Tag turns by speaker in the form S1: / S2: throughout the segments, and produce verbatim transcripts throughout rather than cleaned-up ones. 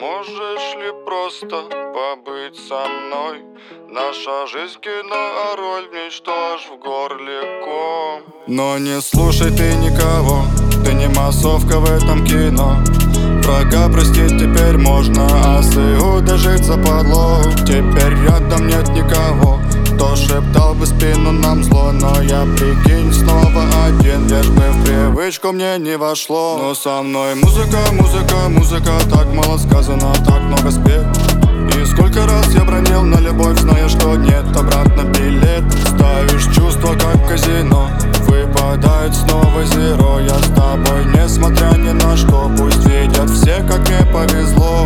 S1: Можешь ли просто побыть со мной? Наша жизнь кино, а роль в ней что аж в горле ком. Но не слушай ты никого, ты не массовка в этом кино. Врага простить теперь можно, а с Иуда жить западло. Теперь рядом нет никого, кто шептал бы спину нам зло. Но я, прикинь, снова один, лишь бы в привычку мне не вошло. Но со мной музыка, музыка, музыка, так мало сказано, так много спет. И сколько раз я бронил на любовь, зная, что нет обратно билет. Ставишь чувства, как в казино, выпадает снова зеро. Я с тобой, несмотря ни на что, пусть видят все, как мне повезло.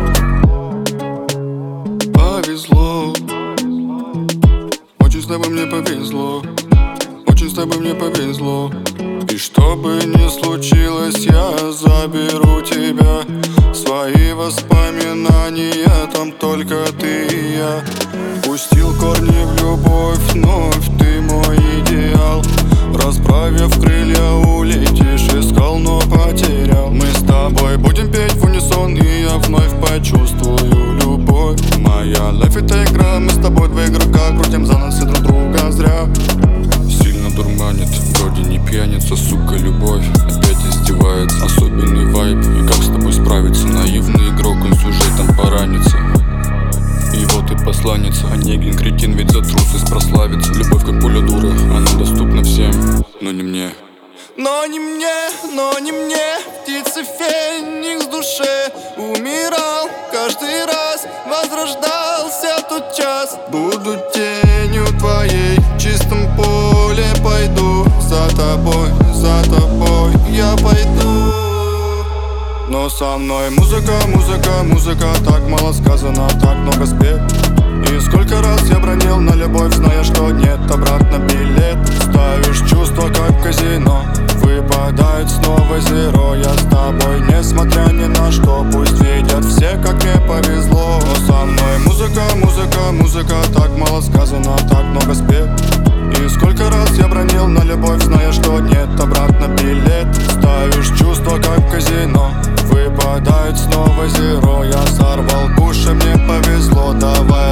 S1: Повезло. Очень с тобой мне повезло. Очень с тобой мне повезло. И что бы ни случилось, я заберу тебя. Свои воспоминания, там только ты и я. Пустил корни в любовь, вновь ты мой идеал. Расправив крылья, улетишь, искал, но потерял. Мы с тобой будем петь в унисон, и я вновь почувствую любовь. Моя лайф — это игра, мы с тобой два игрока, крутим за носы друг друга зря. Сильно дурманит, вроде не пьяница, сука, любовь опять издевается. Особенный вайб, и как с тобой справиться? Наивный игрок, он сюжетом поранится. И вот и посланница, Онегин кретин, ведь за трусость прославится. Любовь как пуля дура, она доступна всем, но не мне. Но не мне, но не мне, птица феникс в душе умирал, каждый раз возрождался тот час. Буду тенью твоей, в чистом поле пойду. За тобой, за тобой я пойду. Но со мной музыка, музыка, музыка, так мало сказано, так много спет. И сколько раз я бронил на любовь, зная, что нет обратно билет. Ставишь чувства, как в казино, выпадает снова зеро. Я с тобой, несмотря ни на что, пусть видят все, как мне повезло. Но со мной музыка, музыка, музыка, так мало сказано, так много спет. И сколько раз я бронил на любовь, зная, что нет обратно билет. Ставишь чувства, как в казино, выпадает снова зеро. Я сорвал куш, и мне повезло, давай